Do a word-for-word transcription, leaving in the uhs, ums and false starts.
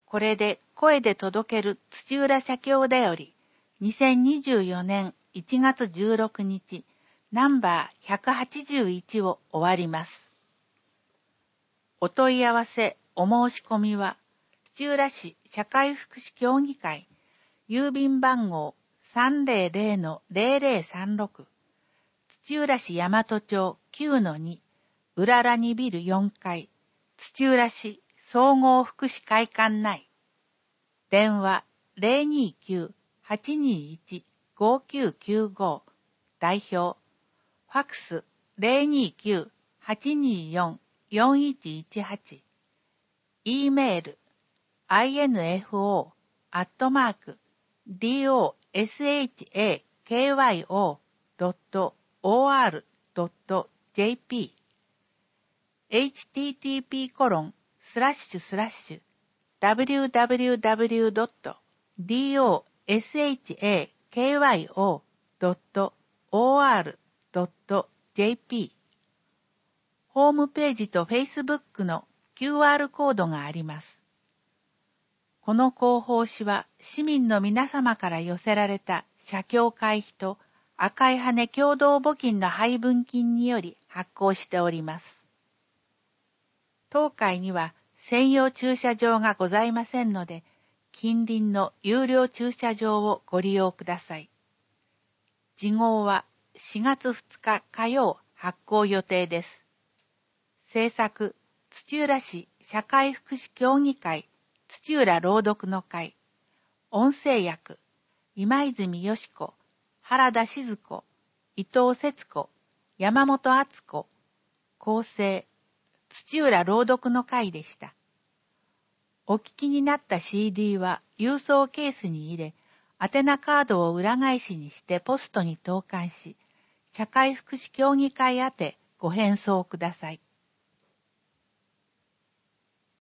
これで声で届ける土浦社協だより、にせんにじゅうよねんいちがつじゅうろくにち、ナンバーひゃくはちじゅういちを終わります。お問い合わせ、お申し込みは、土浦市社会福祉協議会、郵便番号 さんぜろぜろのぜろぜろさんろく、土浦市大和町 きゅうのに、うららにビルよんかい、土浦市総合福祉会館内。電話 ゼロにきゅう はちにいち ごきゅうきゅうご、代表。ファックス ゼロにきゅう はちによん よんいちいちはち。E メール アイエヌエフオー アットマーク ドシャ ドット オーアール ドット ジェーピー エイチティーティーピー コロン スラッシュスラッシュ ダブリューダブリューダブリュー ドット ドシャ ドット オーアール ドット ジェーピー ホームページと Facebook の キューアール コードがあります。この広報誌は市民の皆様から寄せられた社協会費と赤い羽共同募金の配分金により発行しております。当会には専用駐車場がございませんので、近隣の有料駐車場をご利用ください。次号はしがつふつか火曜発行予定です。制作、土浦市社会福祉協議会土浦朗読の会。音声役、今泉よし子、原田静子、伊藤節子、山本敦子。構成、土浦朗読の会でした。お聞きになった シーディー は郵送ケースに入れ、宛名カードを裏返しにしてポストに投函し、社会福祉協議会宛てご返送ください。